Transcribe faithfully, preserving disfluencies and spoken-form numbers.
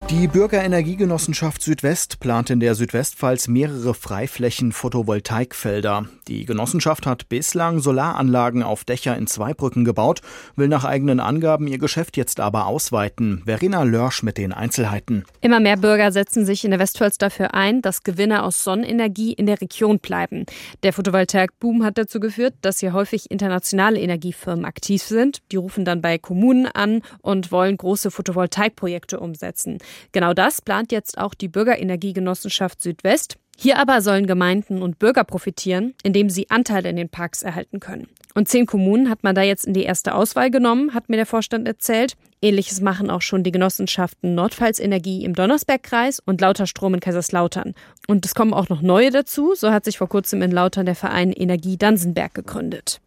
Die Bürgerenergiegenossenschaft Südwest plant in der Südwestpfalz mehrere Freiflächen Photovoltaikfelder. Die Genossenschaft hat bislang Solaranlagen auf Dächer in Zweibrücken gebaut, will nach eigenen Angaben ihr Geschäft jetzt aber ausweiten. Verena Lörsch mit den Einzelheiten. Immer mehr Bürger setzen sich in der Westpfalz dafür ein, dass Gewinne aus Sonnenenergie in der Region bleiben. Der Photovoltaikboom hat dazu geführt, dass hier häufig internationale Energiefirmen aktiv sind. Die rufen dann bei Kommunen an und wollen große Photovoltaikprojekte umsetzen. Genau das plant jetzt auch die Bürgerenergiegenossenschaft Südwest. Hier aber sollen Gemeinden und Bürger profitieren, indem sie Anteile in den Parks erhalten können. Und zehn Kommunen hat man da jetzt in die erste Auswahl genommen, hat mir der Vorstand erzählt. Ähnliches machen auch schon die Genossenschaften Nordpfalz Energie im Donnersbergkreis und Lauterstrom in Kaiserslautern. Und es kommen auch noch neue dazu. So hat sich vor kurzem in Lautern der Verein Energie Dansenberg gegründet.